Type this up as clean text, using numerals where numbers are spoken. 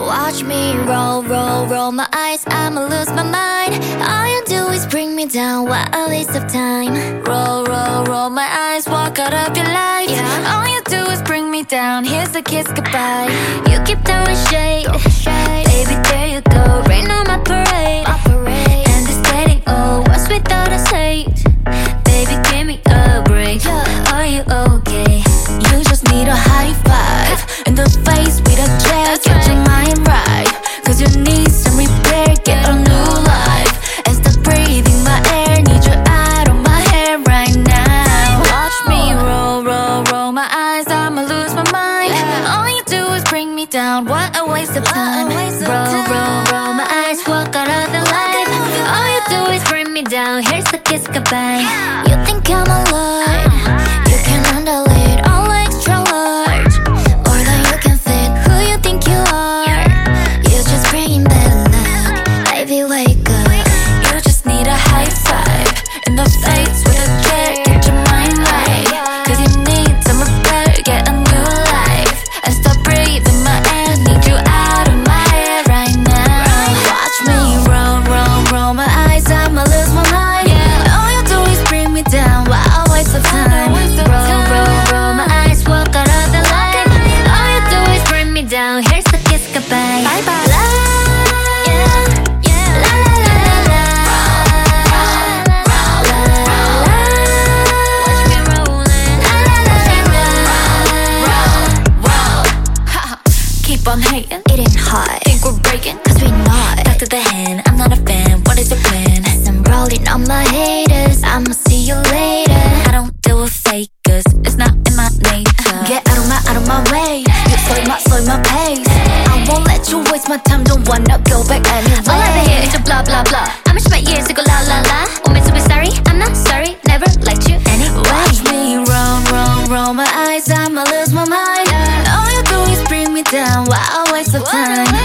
Watch me roll, roll, roll my eyes, I'ma lose my mind. All you do is bring me down, what a waste of time. Roll, roll, roll my eyes, walk out of your life. All you do is bring me down, here's a kiss goodbye. You keep throwing shade, baby there you go. Rain on my parade, and it's getting old. What's without us hate? Baby give me a break, are you okay? You just need a high five in the face with a chair. Get your mind right, cause you need some repair. Get a new life and stop breathing my air. Need you out of my hair right now. Watch me roll, roll, roll my eyes, I'ma lose my mind. All you do is bring me down, what a waste of time. Roll, roll, roll my eyes, walk out of the light. All you do is bring me down, here's the kiss goodbye. You think I'm alive, you can handle it all extra large, or that you can fit who you think you are. You're just bringing bad luck, baby wake up. You just need a high five in the face with a chair. Get your mind right, cause you need some repair. Get a new life and stop breathing my air. Need you out of my hair right now. Watch me roll, roll, roll my eyes, I'ma lose my mind. All you do is bring me down, what a waste of time. Roll, roll, roll my eyes, walk out of the light. All you do is bring me down, here's the kiss goodbye. Bye bye. La, yeah, yeah. La la la la la. La la la. Watch me rollin'. La la la la la. Roll. Keep on hating, it ain't hard. Think we're breaking, cause we not. Back to the hand, I'm not a fan. What is your plan? As I'm rolling on my haters, I'ma see you later. I don't deal with fakers, it's not in my nature. Get out of my way. You slow my pace. I won't let you waste my time, don't wanna go back anyway. All I hear is your blah blah blah. I'ma spend years to go la la la. Want me to be sorry? I'm not sorry, never liked you anyway. Watch me roll, roll, roll my eyes, I'ma lose my mind. All you do is bring me down, what a waste of time.